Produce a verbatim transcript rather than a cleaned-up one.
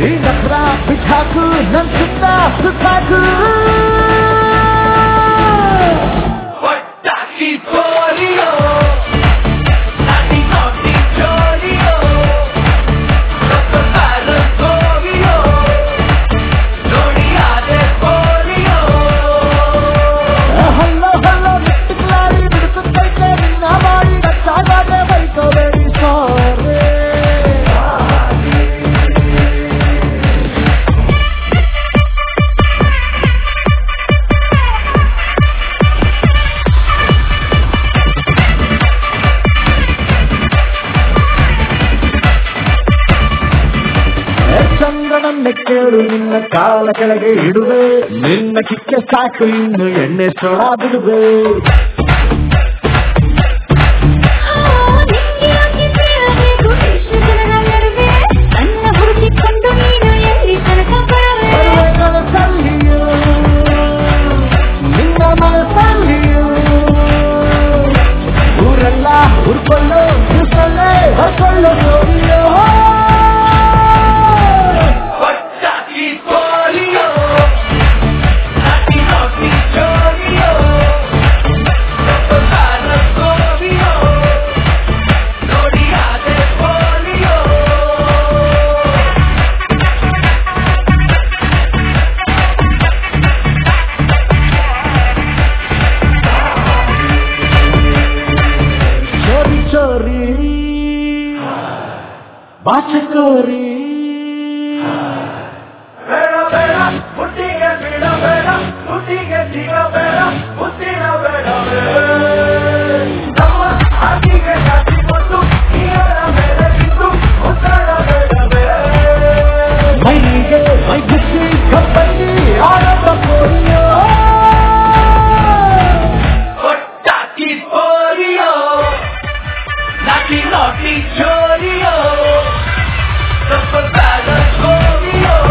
ಈ ನಕ್ರ ಬಿಟ್ಟಾಕು ನನ್ ಸುತ್ತ ಸುತ್ತಾಕು ಪಟಾಕಿ ಪೋಲಿಯೋ ನಾಟಿ ನಾಟಿ ಜೋಲಿಯೋ ಸಪ್ಪರ ಸೋವಿಯೋ ನೋಡಿ ಆದೆ ಪೋಲಿಯೋ ಹಲ್ಲೋ ಹಲ್ಲೋ ಬಿಟ್ಟುಕ್ಲಾರಿ ಬಿಡುತ್ತೈತೆ ನಿನ್ನ ಮಾಡಿ ನಚ್ಚಾಗಾದೆ ಬೈಕೋಬೇಡಿ ಸಾರಿ ಚಂದ್ರನನ್ನೇ ಕೇಳು ನಿನ್ನ ಕಾಲ ಕೆಳಗೆ ಇಡುವೆ ನಿನ್ನ ಕಿಕ್ಕೆ ಸಾಕು ಇನ್ನು ಎಣ್ಣೆ ಸೊಡ ಬಿಡುವೆ ಮನಸ್ಸಲ್ಲಿಯೂ ನಿನ್ನ ಮನಸ್ಸಲ್ಲಿಯೂ ಊರೆಲ್ಲ ಹುರ್ಕೊಳ್ಳೋ ಹುರ್ಕೊಳ್ಳೆ ಹೊರ್ಕೊಳ್ಳೋ ನೋಡಿಯೋ ಪಟಾಕಿ ಪೋಲಿಯೋ ನಾಟಿ ನಾಟಿ ಜೋಲಿಯೋ ಸಪ್ಪರ ಸೋವಿಯೋ ನೋಡಿ ಆದೆ ಪೋಲಿಯೋ ಚೋರಿ ಚೋರಿ ಬಾಚಕೋರಿ ಬೇಡ ಬೇಡ ಮುಟ್ಟಿಗೆ ಬಿಡ ಬೇಡ ಮುಟ್ಟಿಗೆ ಜೀವ ಬೇಡ ಮುತ್ತಿನ ಬೇಡ ನಮ್ಮ ಹಾಕಿಗೆ ಕಾಸಿ ಕೊಟ್ಟು ನೀರ ಮೇಲೆ ಬಿದ್ದು ಮುತ್ತಡ ಬೇಡ ಮೈಗೆ ಮೈ ಬಿಸಿ ಕಪ್ಪಲ್ಲಿ ಆಡದ ಕೋರಿಯೋ ಪಟಾಕಿ ಪೋಲಿಯೋ ನಾಟಿ ನಾಟಿ ಜೋಲಿಯೋ ಸಪ್ಪರ ಸೋವಿಯೋ